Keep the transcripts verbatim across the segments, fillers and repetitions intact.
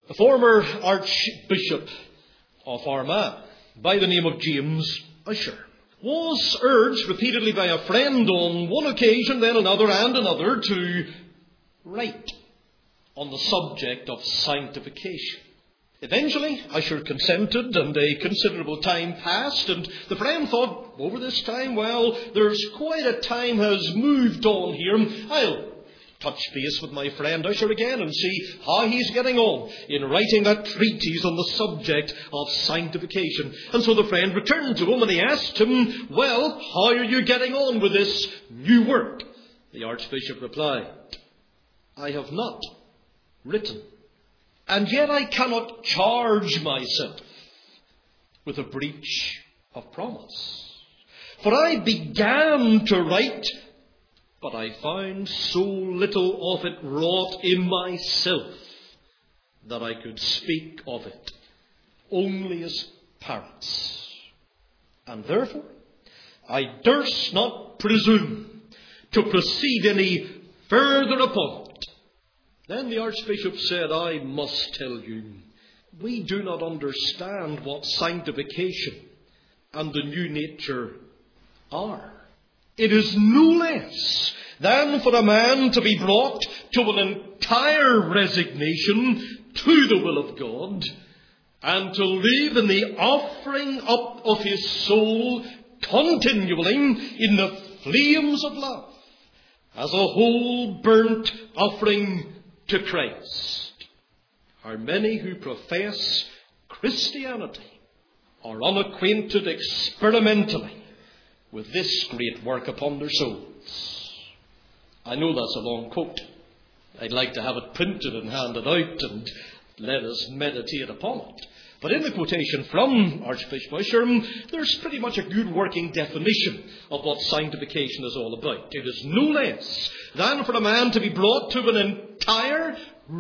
The former Archbishop of Armagh, by the name of James Ussher, was urged repeatedly by a friend on one occasion, then another and another, to write on the subject of sanctification. Eventually, Ussher consented, and a considerable time passed, and the friend thought, over this time, well, there's quite a time has moved on here. I'll touch base with my friend Ussher again and see how he's getting on in writing that treatise on the subject of sanctification. And so the friend returned to him and he asked him, well, how are you getting on with this new work? The Archbishop replied, I have not written, and yet I cannot charge myself with a breach of promise. For I began to write, but I found so little of it wrought in myself that I could speak of it only as parents. And therefore, I durst not presume to proceed any further upon it. Then the Archbishop said, I must tell you, we do not understand what sanctification and the new nature are. It is no less than for a man to be brought to an entire resignation to the will of God, and to live in the offering up of his soul continually in the flames of love, as a whole burnt offering to Christ. How many who profess Christianity are unacquainted experimentally with this great work upon their souls. I know that's a long quote. I'd like to have it printed and handed out and let us meditate upon it. But in the quotation from Archbishop Ussher, there's pretty much a good working definition of what sanctification is all about. It is no less than for a man to be brought to an entire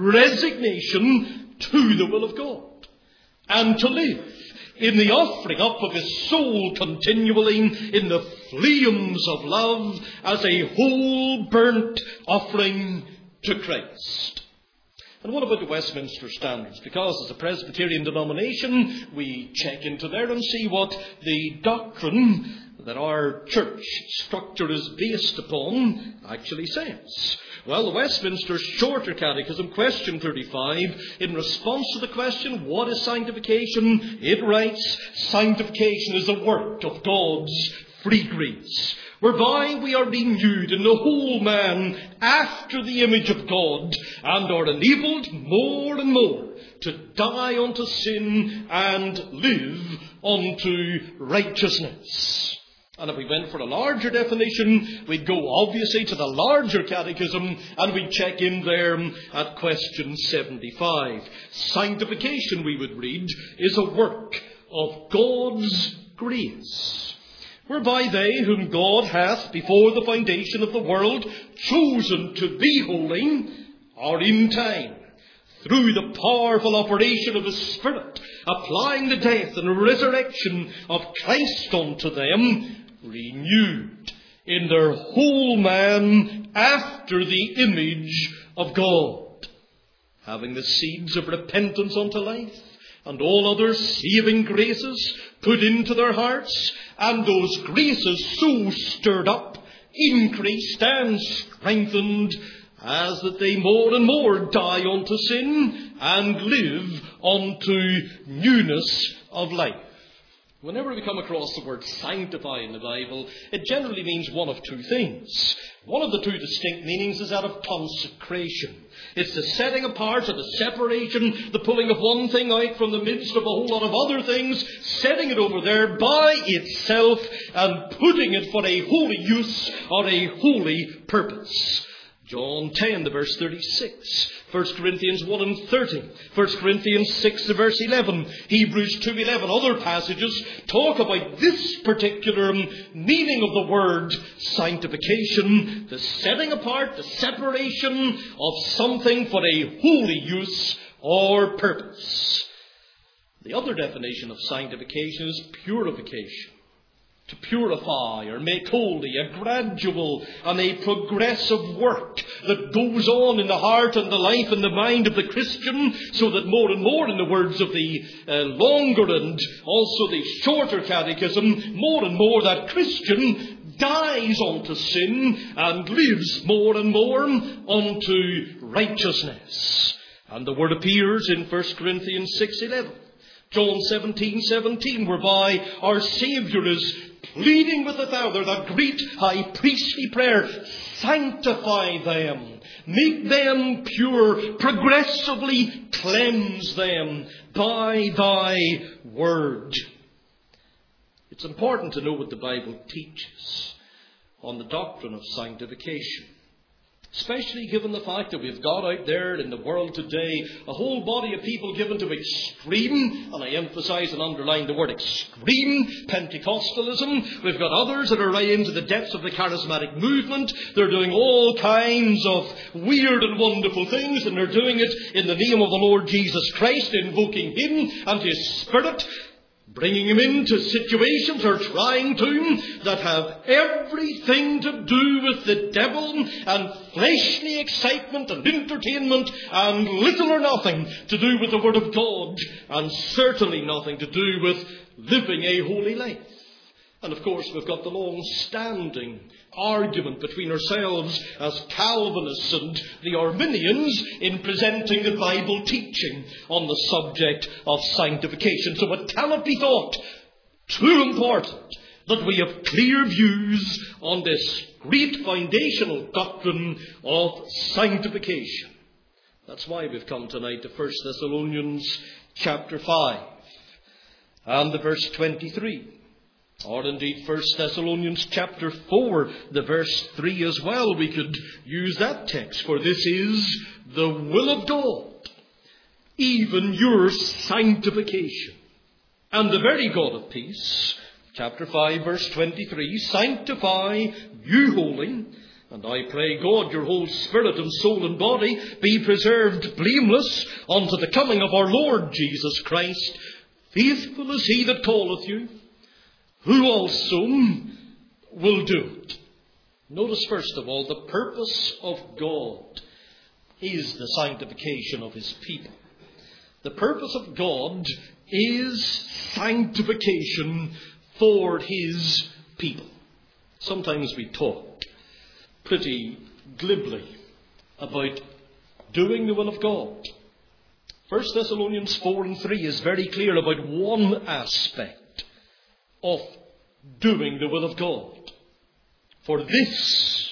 resignation to the will of God, and to live in the offering up of his soul continually in the flames of love as a whole burnt offering to Christ. And what about the Westminster Standards? Because as a Presbyterian denomination, we check into there and see what the doctrine that our church structure is based upon actually says. Well, the Westminster Shorter Catechism, question thirty-five, in response to the question, what is sanctification? It writes, sanctification is a work of God's free grace, whereby we are renewed in the whole man after the image of God, and are enabled more and more to die unto sin and live unto righteousness. And if we went for a larger definition, we'd go obviously to the larger catechism and we'd check in there at question seventy-five. Sanctification, we would read, is a work of God's grace, whereby they whom God hath before the foundation of the world chosen to be holy are in time, through the powerful operation of the Spirit, applying the death and resurrection of Christ unto them, renewed in their whole man after the image of God, having the seeds of repentance unto life, and all other saving graces put into their hearts, and those graces so stirred up, increased and strengthened, as that they more and more die unto sin and live unto newness of life. Whenever we come across the word sanctify in the Bible, it generally means one of two things. One of the two distinct meanings is that of consecration. It's the setting apart or the separation, the pulling of one thing out from the midst of a whole lot of other things, setting it over there by itself and putting it for a holy use or a holy purpose. John ten, the verse thirty-six. First Corinthians one and thirty. First Corinthians six, the verse eleven. Hebrews two, eleven. Other passages talk about this particular meaning of the word sanctification. The setting apart, the separation of something for a holy use or purpose. The other definition of sanctification is purification. to purify or make holy, a gradual and a progressive work that goes on in the heart and the life and the mind of the Christian, so that more and more, in the words of the uh, longer and also the shorter catechism, more and more that Christian dies unto sin and lives more and more unto righteousness. And the word appears in First Corinthians six eleven. John seventeen seventeen, whereby our Saviour is pleading with the Father, that great high priestly prayer, sanctify them, make them pure, progressively cleanse them by thy word. It's important to know what the Bible teaches on the doctrine of sanctification. Especially given the fact that we've got out there in the world today a whole body of people given to extreme, and I emphasize and underline the word extreme, Pentecostalism. We've got others that are right into the depths of the charismatic movement. They're doing all kinds of weird and wonderful things, and they're doing it in the name of the Lord Jesus Christ, invoking Him and His Spirit, bringing him into situations or trying to that have everything to do with the devil and fleshly excitement and entertainment, and little or nothing to do with the Word of God, and certainly nothing to do with living a holy life. And of course we've got the long-standing argument between ourselves as Calvinists and the Arminians in presenting the Bible teaching on the subject of sanctification. So it cannot be thought too important that we have clear views on this great foundational doctrine of sanctification. That's why we've come tonight to First Thessalonians chapter five and the verse twenty-three. Or indeed First Thessalonians chapter four, the verse three as well. We could use that text. For this is the will of God, even your sanctification. And the very God of peace, chapter five, verse twenty-three, sanctify you wholly. And I pray God your whole spirit and soul and body be preserved blameless unto the coming of our Lord Jesus Christ. Faithful is he that calleth you, who also will do it. Notice first of all, the purpose of God is the sanctification of his people. The purpose of God is sanctification for his people. Sometimes we talk pretty glibly about doing the will of God. First Thessalonians four and three is very clear about one aspect of doing the will of God. For this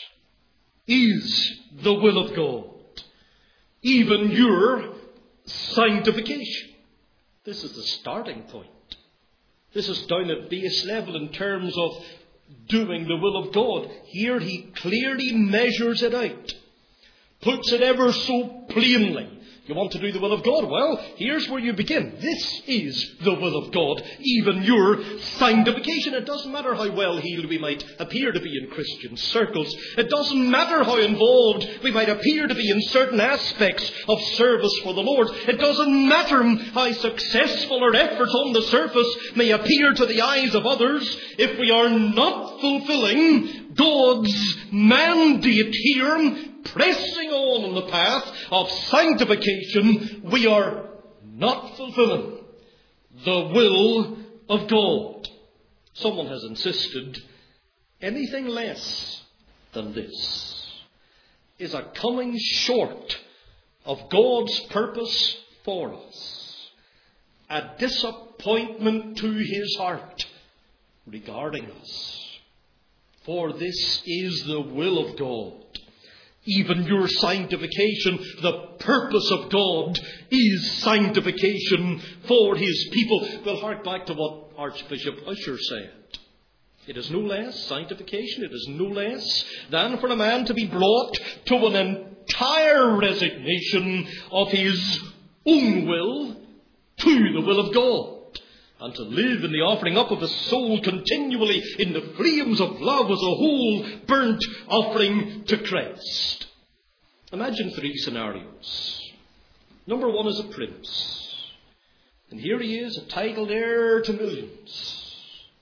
is the will of God, even your sanctification. This is the starting point. This is down at base level in terms of doing the will of God. Here he clearly measures it out, puts it ever so plainly. You want to do the will of God? Well, here's where you begin. This is the will of God, even your sanctification. It doesn't matter how well heeled we might appear to be in Christian circles. It doesn't matter how involved we might appear to be in certain aspects of service for the Lord. It doesn't matter how successful our efforts on the surface may appear to the eyes of others. If we are not fulfilling God's mandate here, pressing on in the path of sanctification, we are not fulfilling the will of God. Someone has insisted anything less than this is a coming short of God's purpose for us, a disappointment to his heart regarding us. For this is the will of God, even your sanctification. The purpose of God is sanctification for his people. Well, hark back to what Archbishop Usher said. It is no less, sanctification, it is no less than for a man to be brought to an entire resignation of his own will to the will of God, and to live in the offering up of his soul continually in the flames of love as a whole burnt offering to Christ. Imagine three scenarios. Number one is a prince. And here he is, a titled heir to millions.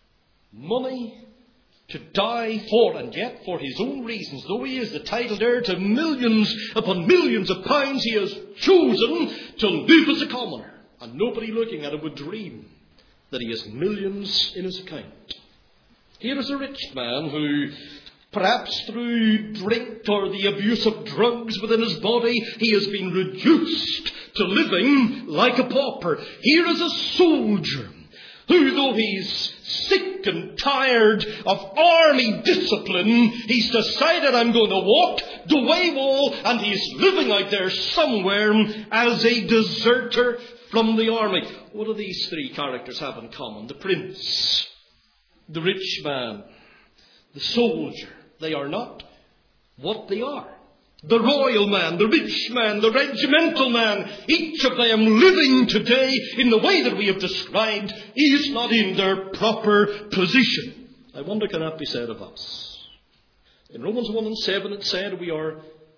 money to die for, and yet for his own reasons, though he is the titled heir to millions upon millions of pounds, he has chosen to live as a commoner. And nobody looking at him would dream that he has millions in his account. Here is a rich man who, perhaps through drink or the abuse of drugs within his body, he has been reduced to living like a pauper. Here is a soldier who, though he's sick and tired of army discipline, he's decided, I'm going to walk the way wall, and he's living out there somewhere as a deserter from the army. What do these three characters have in common? The prince, the rich man, the soldier. They are not what they are. The royal man, the rich man, the regimental man, each of them living today in the way that we have described, is not in their proper position. I wonder, can that be said of us? In Romans one and seven it said we are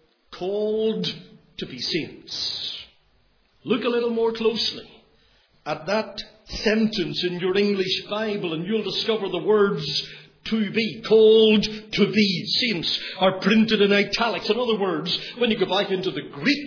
called to be saints. Look a little more closely at that sentence in your English Bible and you'll discover the words to be, called to be. Saints are printed in italics. In other words, when you go back into the Greek,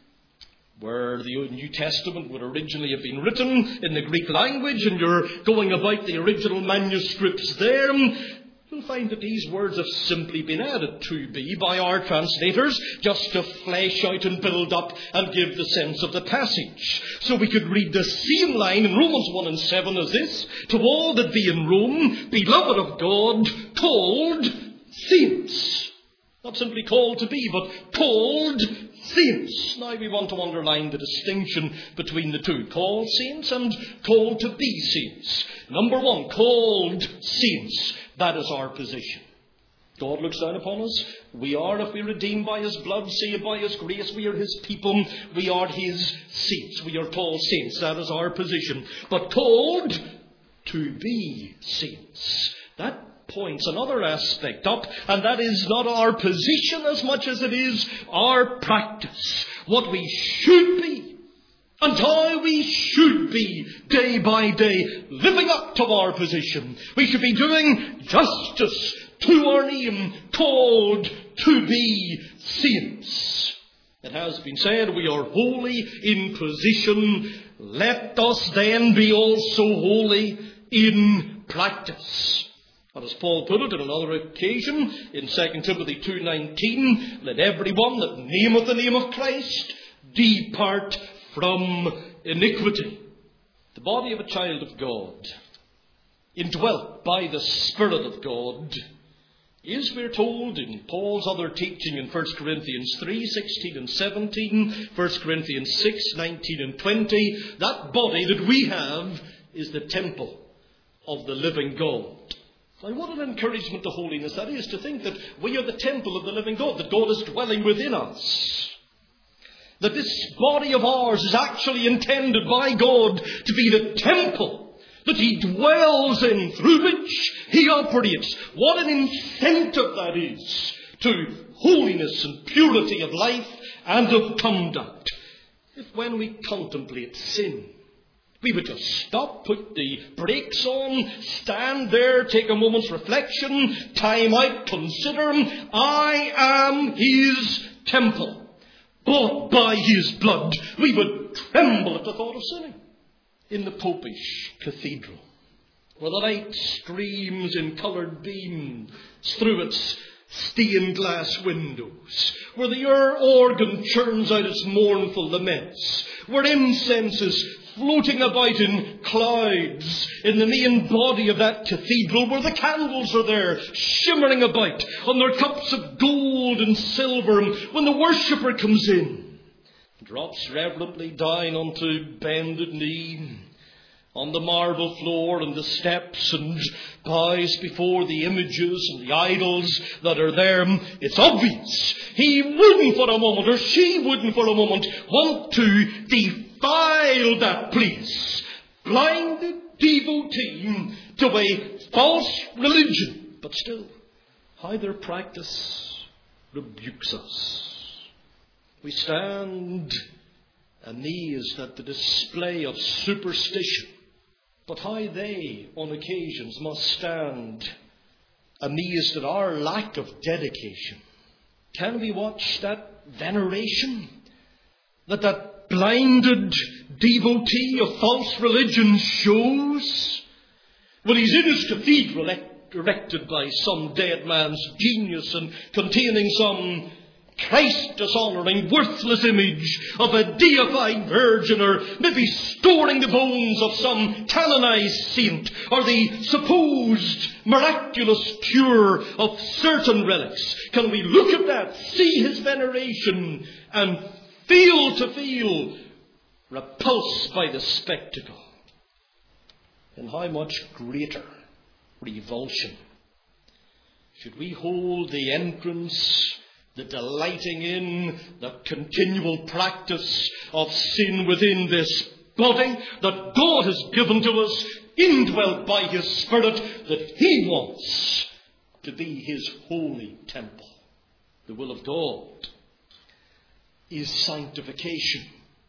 where the New Testament would originally have been written in the Greek language, and you're going about the original manuscripts there, you'll find that these words have simply been added to be by our translators just to flesh out and build up and give the sense of the passage. So we could read the same line in Romans one and seven as this: to all that be in Rome, beloved of God, called saints. Not simply called to be, but called saints. Now we want to underline the distinction between the two. Called saints and called to be saints. Number one, called saints. That is our position. God looks down upon us. We are, if we're redeemed by his blood, saved by his grace, we are his people. We are his saints. We are called saints. That is our position. But called to be saints. That points another aspect up, and that is not our position as much as it is our practice. What we should be. And how we should be day by day living up to our position. We should be doing justice to our name, called to be saints. It has been said we are holy in position. Let us then be also holy in practice. And as Paul put it on another occasion in Second Timothy two nineteen, let everyone that nameth the name of Christ depart from iniquity. The body of a child of God, indwelt by the Spirit of God, is, we're told in Paul's other teaching in First Corinthians three sixteen and seventeen, First Corinthians six nineteen and twenty, that body that we have is the temple of the living God. Now, what an encouragement to holiness that is, to think that we are the temple of the living God, that God is dwelling within us. That this body of ours is actually intended by God to be the temple that he dwells in, through which he operates. What an incentive that is to holiness and purity of life and of conduct. If when we contemplate sin, we would just stop, put the brakes on, stand there, take a moment's reflection, time out, consider, I am his temple. Bought by his blood, we would tremble at the thought of sinning. In the Popish Cathedral, where the light streams in coloured beams through its stained glass windows, where the organ churns out its mournful laments, where incense is floating about in clouds in the main body of that cathedral, where the candles are there shimmering about on their cups of gold and silver, and when the worshipper comes in, drops reverently down onto bended knee on the marble floor and the steps, and bows before the images and the idols that are there, it's obvious he wouldn't for a moment, or she wouldn't for a moment, want to defile that place. Blinded devotee to a false religion. But still, how their practice rebukes us. We stand amazed at the display of superstition but how they, on occasions, must stand amazed at our lack of dedication. Can we watch that veneration that that blinded devotee of false religion shows when he's in his cathedral erected by some dead man's genius and containing some Christ-dishonouring, worthless image of a deified virgin, or maybe storing the bones of some canonised saint, or the supposed miraculous cure of certain relics? Can we look at that, see his veneration, and fail to feel repulsed by the spectacle? And how much greater revulsion should we hold the entrance, the delighting in, the continual practice of sin within this body that God has given to us, indwelt by his Spirit, that he wants to be his holy temple. The will of God is sanctification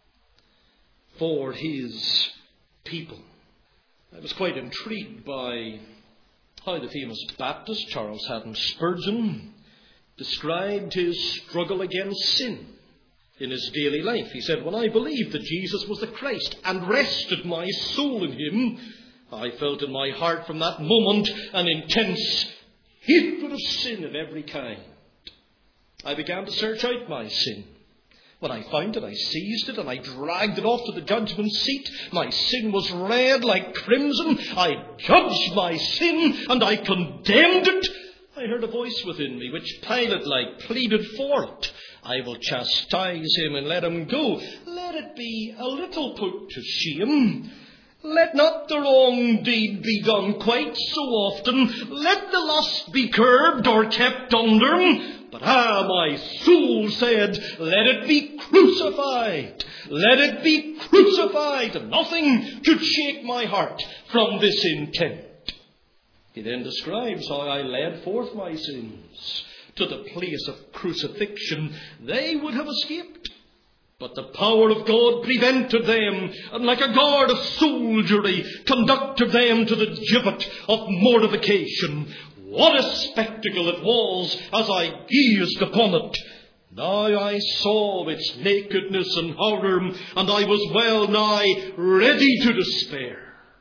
for his people. I was quite intrigued by how the famous Baptist Charles Haddon Spurgeon described his struggle against sin in his daily life. He said, "When I believed that Jesus was the Christ and rested my soul in him, I felt in my heart from that moment an intense hatred of sin of every kind. I began to search out my sin. When I found it, I seized it and I dragged it off to the judgment seat. My sin was red like crimson. I judged my sin and I condemned it. I heard a voice within me which Pilate-like pleaded for it. I will chastise him and let him go. Let it be a little put to shame. Let not the wrong deed be done quite so often. Let the lust be curbed or kept under. But ah, my soul said, let it be crucified. Let it be crucified. And nothing could shake my heart from this intent." He then describes how I led forth my sins to the place of crucifixion. They would have escaped, but the power of God prevented them, and like a guard of soldiery conducted them to the gibbet of mortification. What a spectacle it was as I gazed upon it. Now I saw its nakedness and horror, and I was well nigh ready to despair.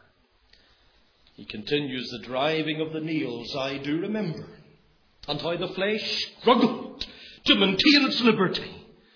He continues, "The driving of the nails I do remember, and how the flesh struggled to maintain its liberty.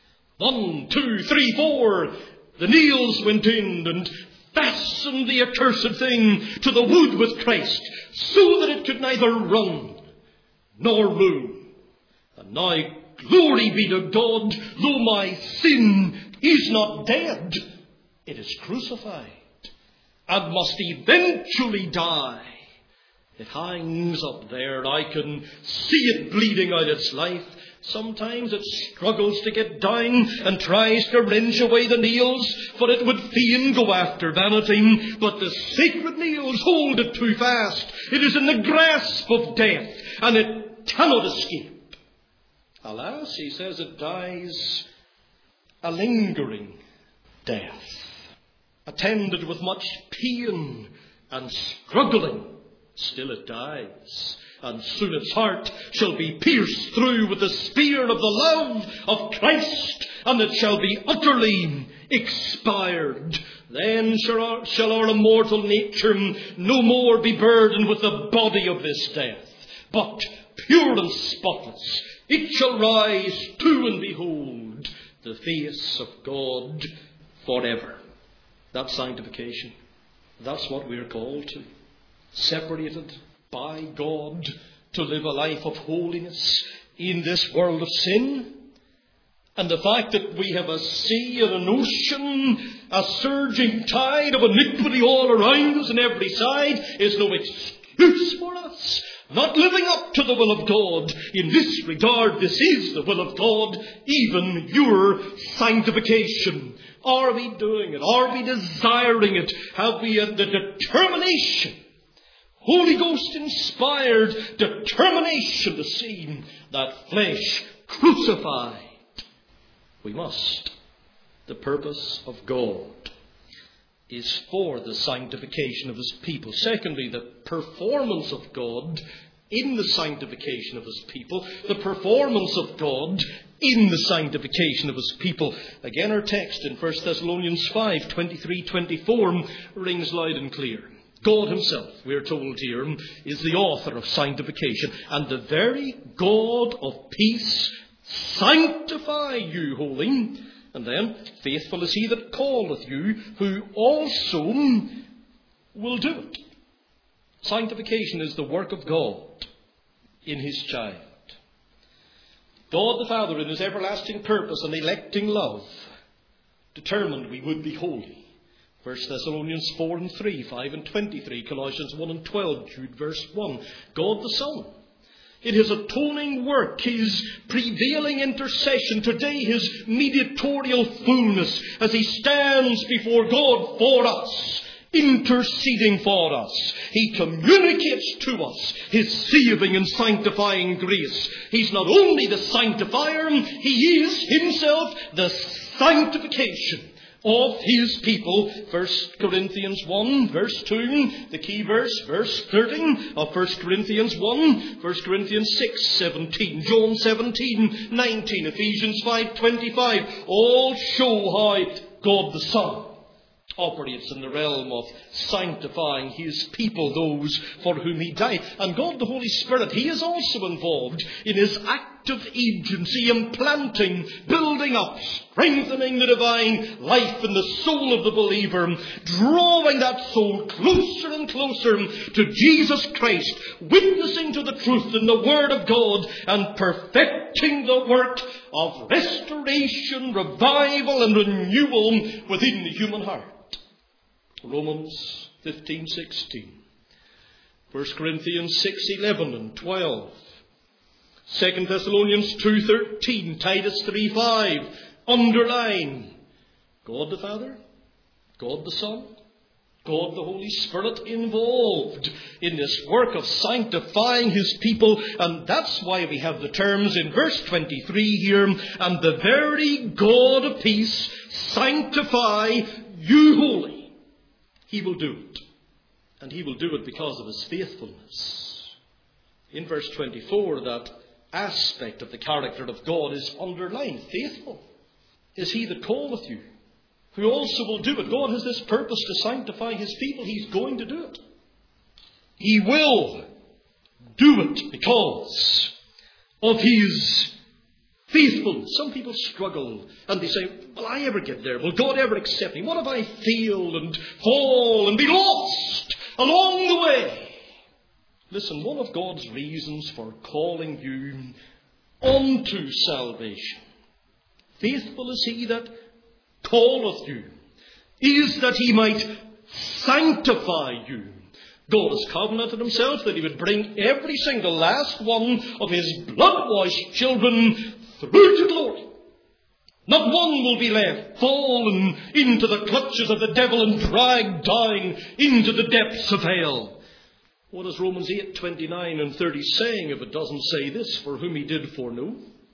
One, two, three, four, the nails went in and fastened the accursed thing to the wood with Christ, so that it could neither run nor move. And now glory be to God, though my sin is not dead, it is crucified and must eventually die. It hangs up there. I can see it bleeding out its life. Sometimes it struggles to get down and tries to wrench away the nails, for it would fain go after vanity. But the sacred nails hold it too fast. It is in the grasp of death, and it cannot escape. Alas, he says, it dies a lingering death, attended with much pain and struggling. Still it dies, and soon its heart shall be pierced through with the spear of the love of Christ, and it shall be utterly expired. Then shall our, shall our immortal nature no more be burdened with the body of this death, but pure and spotless, it shall rise to and behold the face of God forever. That's sanctification. That's what we're called to. Separated by God to live a life of holiness in this world of sin. And the fact that we have a sea and an ocean, a surging tide of iniquity all around us on every side, is no excuse for us not living up to the will of God. In this regard, this is the will of God, even your sanctification. Are we doing it? Are we desiring it? Have we the determination, Holy Ghost inspired determination to see that flesh crucified? We must. The purpose of God is for the sanctification of his people. Secondly, the performance of God in the sanctification of his people. The performance of God in the sanctification of his people. Again, our text in First Thessalonians five, twenty-three to twenty-four rings loud and clear. God himself, we are told here, is the author of sanctification. And the very God of peace sanctify you wholly. And then, faithful is he that calleth you, who also will do it. Sanctification is the work of God in his child. God the Father, in his everlasting purpose and electing love, determined we would be holy. First Thessalonians four and three, five and twenty-three, Colossians one and twelve, Jude verse one. God the Son, in his atoning work, his prevailing intercession, today his mediatorial fullness, as he stands before God for us, interceding for us. He communicates to us his saving and sanctifying grace. He's not only the sanctifier, he is himself the sanctification of his people. First Corinthians one, verse two, the key verse, verse thirteen of First Corinthians one, First Corinthians six, seventeen, John seventeen, nineteen, Ephesians five, twenty-five, all show how God the Son operates in the realm of sanctifying his people, those for whom he died. And God the Holy Spirit, he is also involved in his active agency, implanting, building up, strengthening the divine life in the soul of the believer, drawing that soul closer and closer to Jesus Christ, witnessing to the truth in the Word of God, and perfecting the work of restoration, revival and renewal within the human heart. Romans fifteen sixteen, First Corinthians six eleven and twelve, Second Thessalonians two thirteen, Titus three five. Underline God the Father, God the Son, God the Holy Spirit involved in this work of sanctifying his people. And that's why we have the terms in verse twenty-three here, and the very God of peace sanctify you wholly. He will do it. And he will do it because of his faithfulness. In verse twenty-four, that aspect of the character of God is underlined. Faithful is he that calleth you, who also will do it. God has this purpose to sanctify his people. He's going to do it. He will do it because of his faithfulness. Some people struggle and they say, will I ever get there? Will God ever accept me? What if I fail and fall and be lost along the way? Listen, one of God's reasons for calling you unto salvation, faithful is he that calleth you, is that he might sanctify you. God has covenanted himself that he would bring every single last one of his blood-washed children through to glory. Not one will be left fallen into the clutches of the devil and dragged down into the depths of hell. What is Romans eight, twenty-nine and thirty saying if it doesn't say this? For whom he did foreknow,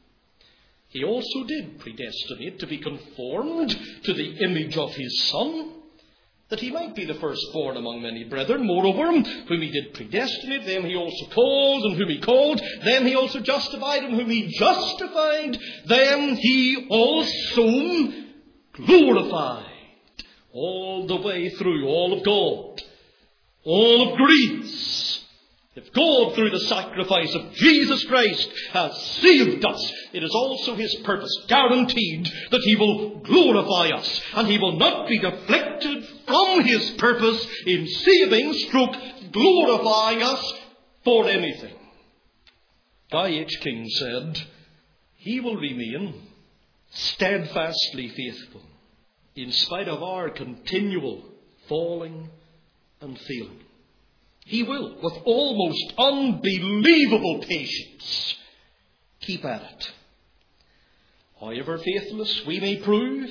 he also did predestinate to be conformed to the image of his Son, that he might be the firstborn among many brethren. Moreover, whom he did predestinate, them he also called, and whom he called, them he also justified, and whom he justified, them he also glorified. All the way through, all of God, all of grace. If God, through the sacrifice of Jesus Christ, has saved us, it is also his purpose, guaranteed, that he will glorify us. And he will not be deflected from his purpose in saving, stroke, glorifying us for anything. Guy H. King said, he will remain steadfastly faithful in spite of our continual falling and failing. He will, with almost unbelievable patience, keep at it. However faithless we may prove,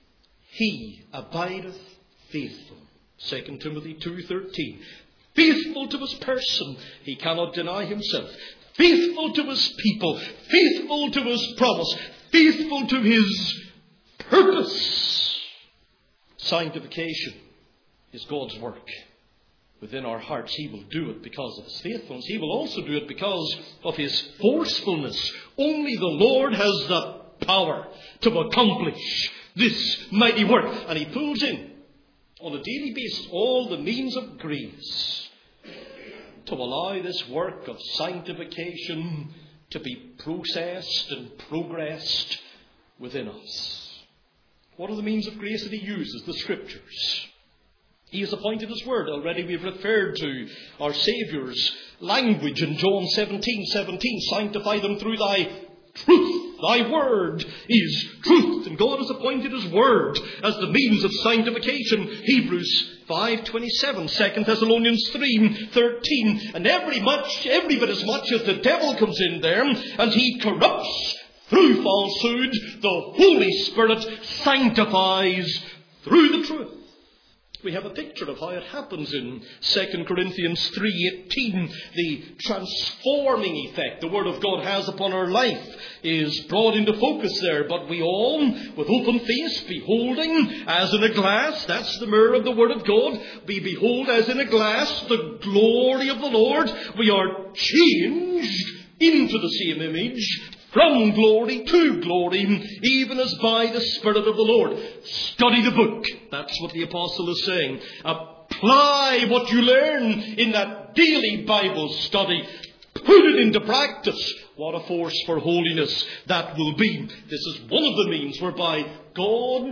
he abideth faithful. Second Timothy two thirteen. Faithful to his person, he cannot deny himself. Faithful to his people, faithful to his promise, faithful to his purpose. Sanctification is God's work within our hearts. He will do it because of His faithfulness. He will also do it because of His forcefulness. Only the Lord has the power to accomplish this mighty work. And He pulls in on a daily basis all the means of grace to allow this work of sanctification to be processed and progressed within us. What are the means of grace that He uses? The Scriptures. He has appointed His Word. Already we've referred to our Saviour's language in John seventeen seventeen. Sanctify them through Thy truth. Thy Word is truth. And God has appointed His Word as the means of sanctification. Hebrews five twenty-seven, Second Thessalonians three thirteen. And every much, every bit as much as the devil comes in there and he corrupts through falsehood, the Holy Spirit sanctifies through the truth. We have a picture of how it happens in Second Corinthians three eighteen. The transforming effect the Word of God has upon our life is brought into focus there. But we all, with open face, beholding as in a glass, that's the mirror of the Word of God, we behold as in a glass the glory of the Lord. We are changed into the same image, from glory to glory, even as by the Spirit of the Lord. Study the book. That's what the apostle is saying. Apply what you learn in that daily Bible study. Put it into practice. What a force for holiness that will be. This is one of the means whereby God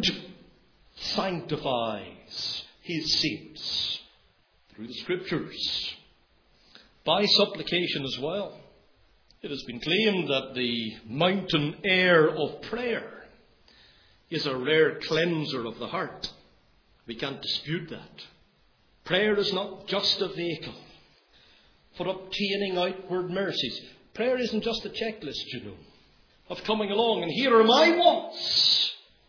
sanctifies His saints through the Scriptures. By supplication as well. It has been claimed that the mountain air of prayer is a rare cleanser of the heart. We can't dispute that. Prayer is not just a vehicle for obtaining outward mercies. Prayer isn't just a checklist, you know, of coming along and here are my wants.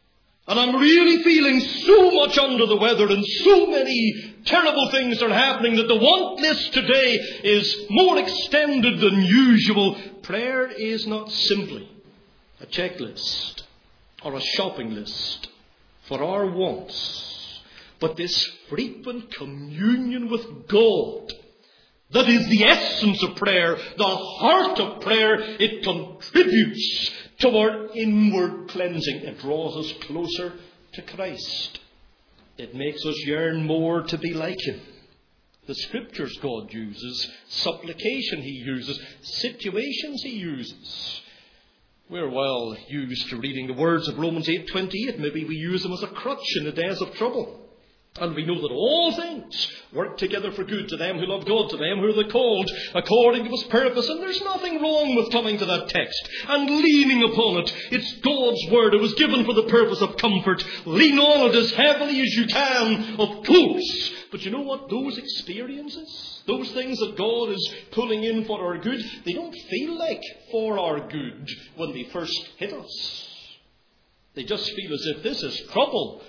And I'm really feeling so much under the weather and so many terrible things are happening that the want list today is more extended than usual. Prayer is not simply a checklist or a shopping list for our wants, but this frequent communion with God that is the essence of prayer, the heart of prayer. It contributes to our inward cleansing. It draws us closer to Christ. It makes us yearn more to be like Him. The Scriptures God uses, supplication He uses, situations He uses. We're well used to reading the words of Romans eight twenty-eight. Maybe we use them as a crutch in the days of trouble. And we know that all things work together for good to them who love God, to them who are the called according to His purpose. And there's nothing wrong with coming to that text and leaning upon it. It's God's Word. It was given for the purpose of comfort. Lean on it as heavily as you can, of course. But you know what? Those experiences, those things that God is pulling in for our good, they don't feel like for our good when they first hit us. They just feel as if this is trouble,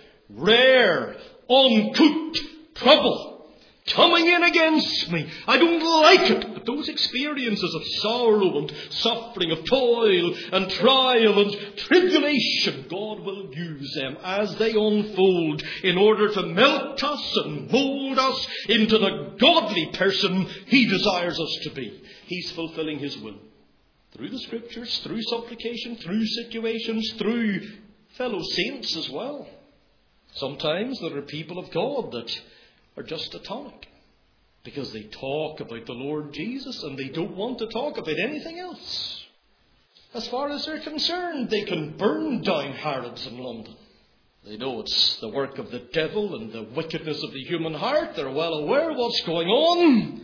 rare, uncooked trouble coming in against me. I don't like it. But those experiences of sorrow and suffering, of toil and trial and tribulation, God will use them as they unfold in order to melt us and mold us into the godly person He desires us to be. He's fulfilling His will through the Scriptures, through supplication, through situations, through fellow saints as well. Sometimes there are people of God that are just a tonic because they talk about the Lord Jesus and they don't want to talk about anything else. As far as they're concerned, they can burn down Harrods in London. They know it's the work of the devil and the wickedness of the human heart. They're well aware of what's going on.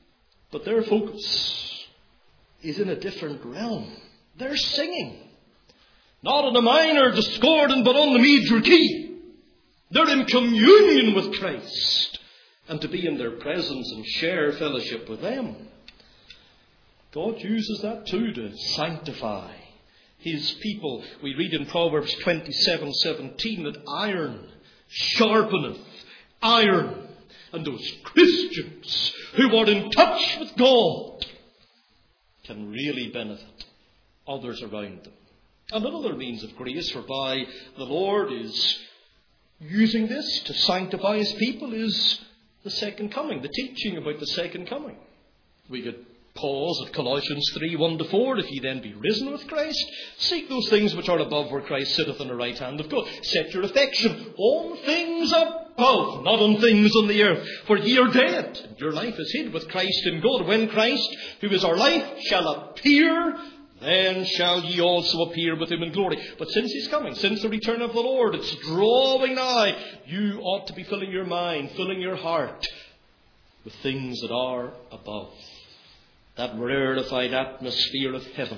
But their focus is in a different realm. They're singing. Not on the minor discordant, but on the major key. They're in communion with Christ. And to be in their presence and share fellowship with them. God uses that too to sanctify His people. We read in Proverbs twenty-seven seventeen that iron sharpeneth iron. And those Christians who are in touch with God can really benefit others around them. And another means of grace whereby the Lord is using this to sanctify his people is the second coming, the teaching about the second coming. We could pause at Colossians three, one to four. If ye then be risen with Christ, seek those things which are above, where Christ sitteth on the right hand of God. Set your affection on things above, not on things on the earth. For ye are dead, and your life is hid with Christ in God. When Christ, who is our life, shall appear, then shall ye also appear with him in glory. But since he's coming, since the return of the Lord, it's drawing nigh, you ought to be filling your mind, filling your heart with things that are above. That rarefied atmosphere of heaven,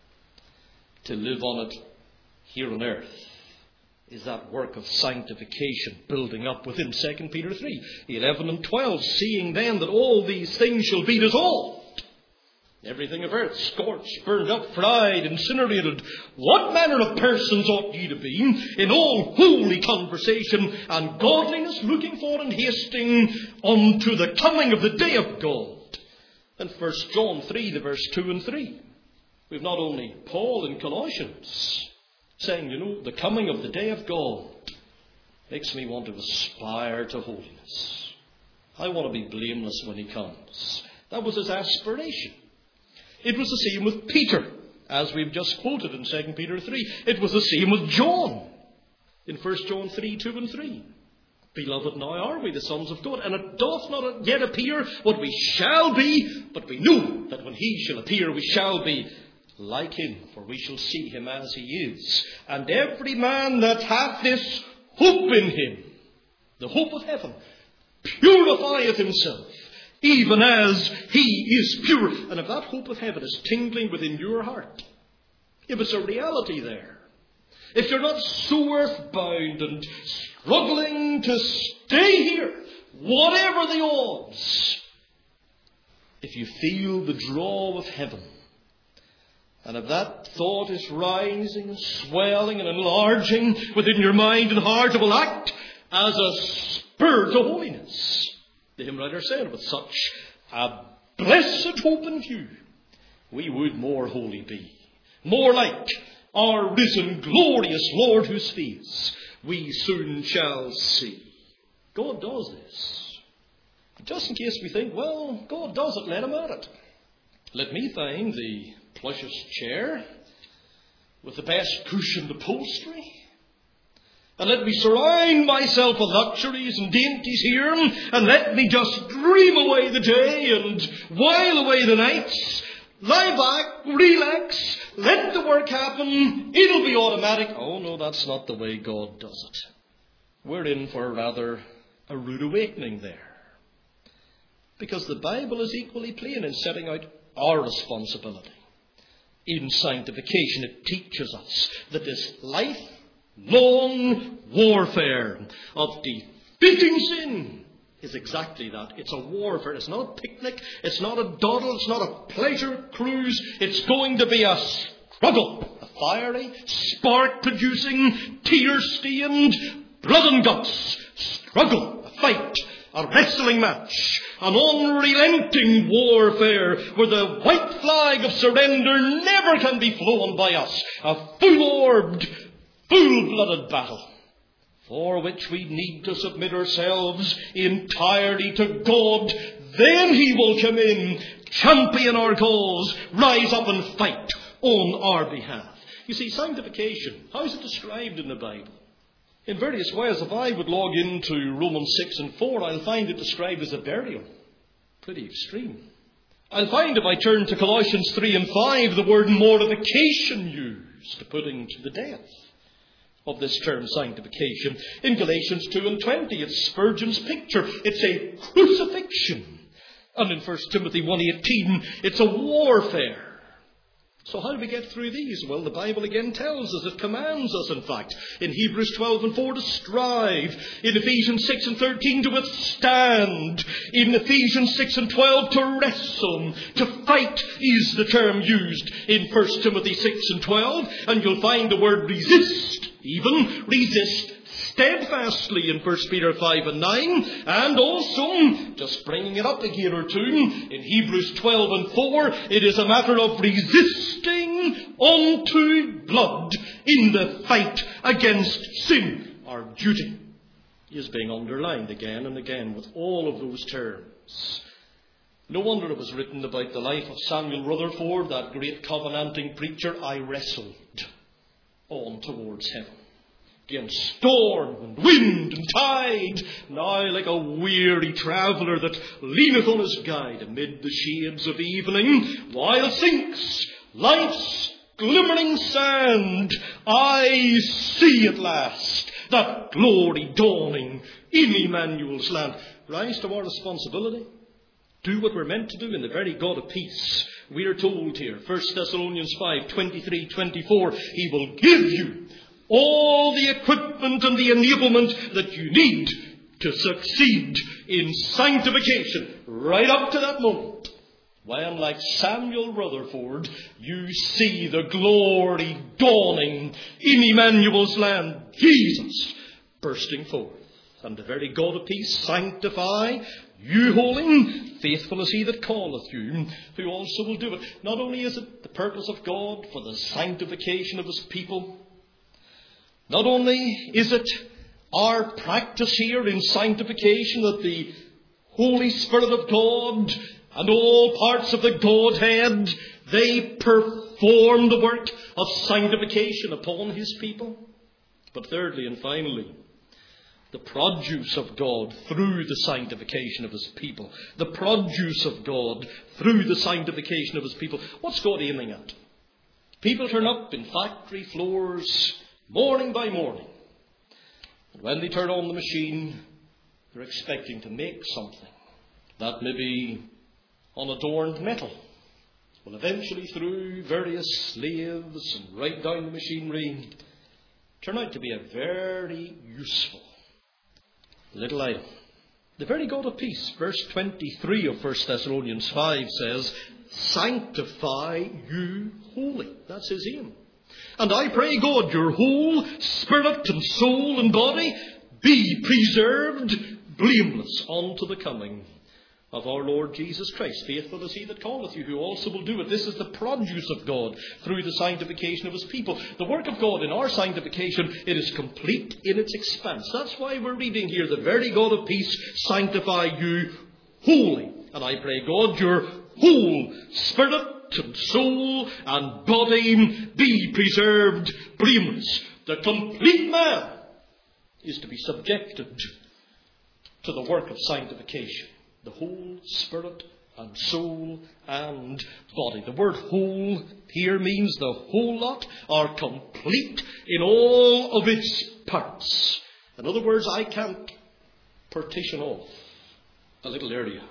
to live on it here on earth, is that work of sanctification building up within. Second Peter three, eleven and twelve. Seeing then that all these things shall be dissolved, everything of earth, scorched, burned up, fried, incinerated, what manner of persons ought ye to be in all holy conversation and godliness, looking for and hasting unto the coming of the day of God? And First John three, the verse two and three. We've not only Paul in Colossians saying, you know, the coming of the day of God makes me want to aspire to holiness. I want to be blameless when he comes. That was his aspiration. It was the same with Peter, as we've just quoted in Second Peter three. It was the same with John in First John three, two and three. Beloved, now are we the sons of God, and it doth not yet appear what we shall be, but we know that when he shall appear, we shall be like him, for we shall see him as he is. And every man that hath this hope in him, the hope of heaven, purifieth himself, even as he is pure. And if that hope of heaven is tingling within your heart, if it's a reality there, if you're not so earthbound and struggling to stay here, whatever the odds, if you feel the draw of heaven, and if that thought is rising and swelling and enlarging within your mind and heart, it will act as a spur to holiness. The hymn writer said, with such a blessed hope in view, we would more holy be, more like our risen, glorious Lord, whose face we soon shall see. God does this. Just in case we think, well, God does it, let him at it. Let me find the plushest chair with the best cushioned upholstery, and let me surround myself with luxuries and dainties here, and let me just dream away the day and while away the nights. Lie back, relax, let the work happen, it'll be automatic. Oh no, that's not the way God does it. We're in for a rather a rude awakening there. Because the Bible is equally plain in setting out our responsibility. In sanctification, it teaches us that this lifelong warfare of defeating sin is exactly that. It's a warfare. It's not a picnic. It's not a dawdle. It's not a pleasure cruise. It's going to be a struggle. A fiery, spark-producing, tear-stained, blood and guts struggle. A fight. A wrestling match. An unrelenting warfare where the white flag of surrender never can be flown by us. A full-orbed, full-blooded battle, for which we need to submit ourselves entirely to God. Then he will come in, champion our cause, rise up and fight on our behalf. You see, sanctification, how is it described in the Bible? In various ways. If I would log into Romans six and four, I'll find it described as a burial. Pretty extreme. I'll find, if I turn to Colossians three and five, the word mortification used to putting to the death of this term sanctification. In Galatians two and twenty, it's Spurgeon's picture. It's a crucifixion. And in First Timothy one eighteen, it's a warfare. So how do we get through these? Well, the Bible again tells us, it commands us, in fact, in Hebrews twelve and four to strive, in Ephesians six and thirteen to withstand, in Ephesians six and twelve to wrestle. To fight is the term used in First Timothy six and twelve, and you'll find the word resist, even resist steadfastly in First Peter five and nine, and also, just bringing it up a gear or two, in Hebrews twelve and four, it is a matter of resisting unto blood in the fight against sin, our duty. is being underlined again and again with all of those terms. No wonder it was written about the life of Samuel Rutherford, that great covenanting preacher. I wrestled on towards heaven, against storm and wind and tide, now like a weary traveller that leaneth on his guide amid the shades of evening, while sinks life's glimmering sand, I see at last that glory dawning in Emmanuel's land. Rise to our responsibility. Do what we're meant to do in the very God of peace. We are told here, First Thessalonians five, twenty-three, twenty-four, He will give you all the equipment and the enablement that you need to succeed in sanctification right up to that moment, when, like Samuel Rutherford, you see the glory dawning in Emmanuel's land, Jesus bursting forth. And the very God of peace sanctify you wholly, faithful is He that calleth you, who also will do it. Not only is it the purpose of God for the sanctification of His people, not only is it our practice here in sanctification that the Holy Spirit of God and all parts of the Godhead, they perform the work of sanctification upon His people. But thirdly and finally, the produce of God through the sanctification of His people. The produce of God through the sanctification of His people. What's God aiming at? People turn up in factory floors morning by morning. And when they turn on the machine, they're expecting to make something. That may be unadorned metal. Well, eventually through various slaves and right down the machinery, turn out to be a very useful little item. The very God of peace, verse twenty-three of First Thessalonians five says, sanctify you wholly. That's His aim. And I pray God your whole spirit and soul and body be preserved blameless unto the coming of our Lord Jesus Christ. Faithful is He that calleth you, who also will do it. This is the produce of God through the sanctification of His people. The work of God in our sanctification, it is complete in its expanse. That's why we're reading here, the very God of peace sanctify you wholly. And I pray God your whole spirit and soul and body be preserved blameless. The complete man is to be subjected to the work of sanctification. The whole spirit and soul and body. The word whole here means the whole lot, are complete in all of its parts. In other words, I can't partition off a little area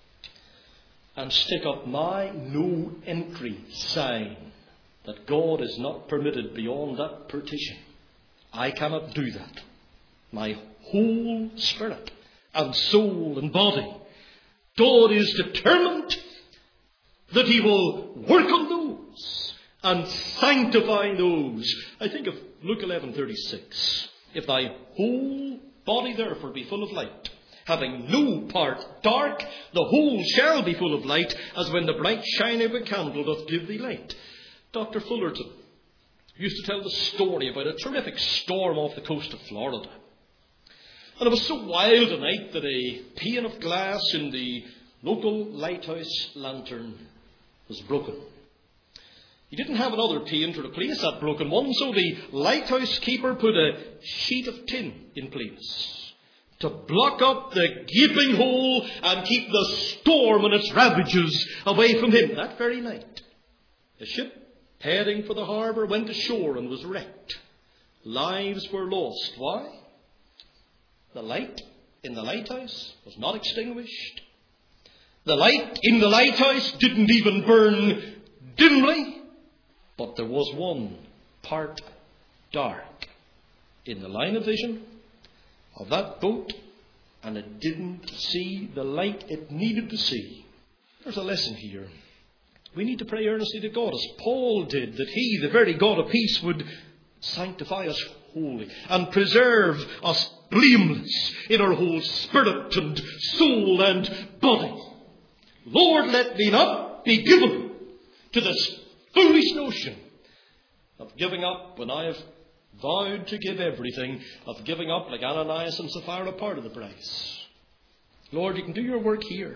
and stick up my no entry sign that God is not permitted beyond that partition. I cannot do that. My whole spirit and soul and body, God is determined that He will work on those and sanctify those. I think of Luke eleven thirty-six. If thy whole body therefore be full of light, having no part dark, the whole shall be full of light, as when the bright shine of a candle doth give thee light. Doctor Fullerton used to tell the story about a terrific storm off the coast of Florida. And it was so wild a night that a pane of glass in the local lighthouse lantern was broken. He didn't have another pane to replace that broken one, so the lighthouse keeper put a sheet of tin in place to block up the gaping hole and keep the storm and its ravages away from him. That very night, the ship heading for the harbour went ashore and was wrecked. Lives were lost. Why? The light in the lighthouse was not extinguished. The light in the lighthouse didn't even burn dimly, but there was one part dark in the line of vision of that boat, and it didn't see the light it needed to see. There's a lesson here. We need to pray earnestly to God, as Paul did, that He, the very God of peace, would sanctify us wholly and preserve us blameless in our whole spirit and soul and body. Lord, let me not be given to this foolish notion of giving up when I have vowed to give everything, of giving up, like Ananias and Sapphira, a part of the price. Lord, you can do your work here.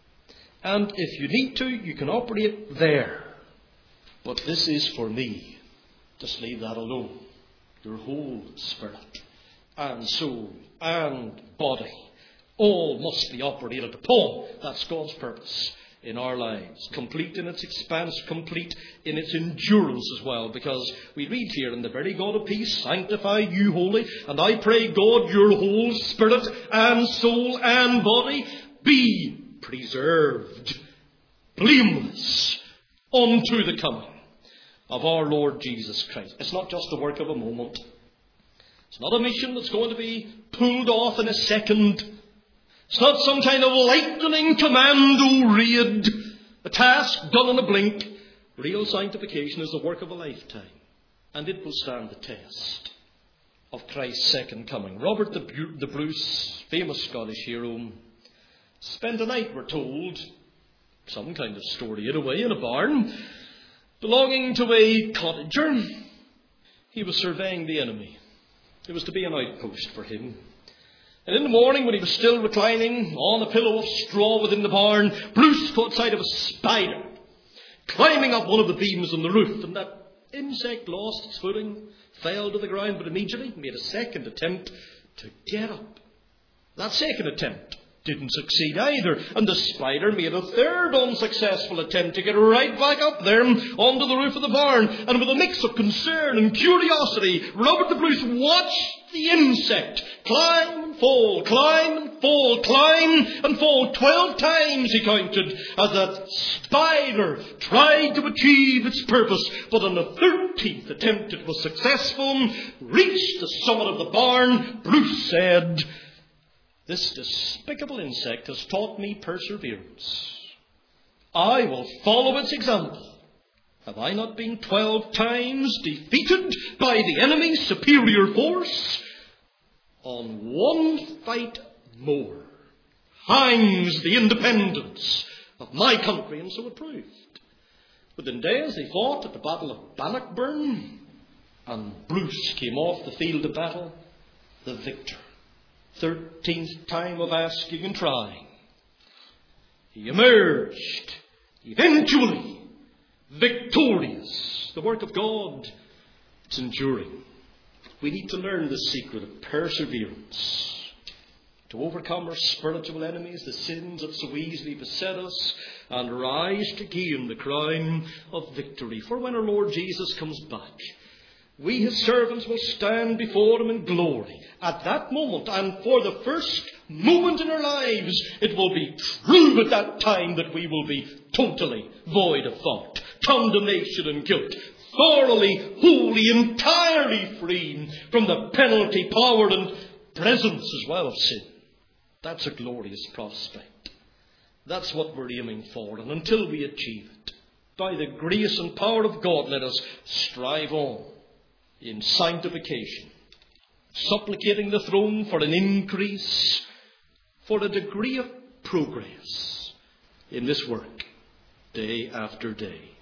And if you need to, you can operate there. But this is for me. Just leave that alone. Your whole spirit and soul and body all must be operated upon. That's God's purpose in our lives. Complete in its expanse, complete in its endurance as well. Because we read here, "And the very God of peace sanctify you wholly. And I pray, God, your whole spirit and soul and body be preserved, blameless, unto the coming of our Lord Jesus Christ." It's not just the work of a moment. It's not a mission that's going to be pulled off in a second. It's not some kind of lightning commando raid, a task done in a blink. Real sanctification is the work of a lifetime, and it will stand the test of Christ's second coming. Robert the, Bu- the Bruce, famous Scottish hero, spent a night, we're told, some kind of story it away in a barn, belonging to a cottager. He was surveying the enemy. It was to be an outpost for him. And in the morning, when he was still reclining on a pillow of straw within the barn, Bruce caught sight of a spider climbing up one of the beams on the roof. And that insect lost its footing, fell to the ground, but immediately made a second attempt to get up. That second attempt didn't succeed either, and the spider made a third unsuccessful attempt to get right back up there onto the roof of the barn. And with a mix of concern and curiosity, Robert the Bruce watched the insect climb and fall, climb and fall, climb and fall. Twelve times he counted as that spider tried to achieve its purpose. But on the thirteenth attempt it was successful. Reached the summit of the barn, Bruce said, "This despicable insect has taught me perseverance. I will follow its example. Have I not been twelve times defeated by the enemy's superior force? On one fight more hangs the independence of my country." And so it proved. Within days they fought at the Battle of Bannockburn, and Bruce came off the field of battle the victor. Thirteenth time of asking and trying, he emerged eventually victorious. The work of God, it's enduring. We need to learn the secret of perseverance to overcome our spiritual enemies, the sins that so easily beset us, and rise to gain the crown of victory. For when our Lord Jesus comes back, we, his servants, will stand before him in glory. At that moment, and for the first moment in our lives, it will be true at that time that we will be totally void of thought, condemnation and guilt, thoroughly, wholly, entirely free from the penalty, power and presence as well of sin. That's a glorious prospect. That's what we're aiming for. And until we achieve it, by the grace and power of God, let us strive on in sanctification, supplicating the throne for an increase, for a degree of progress in this work, day after day.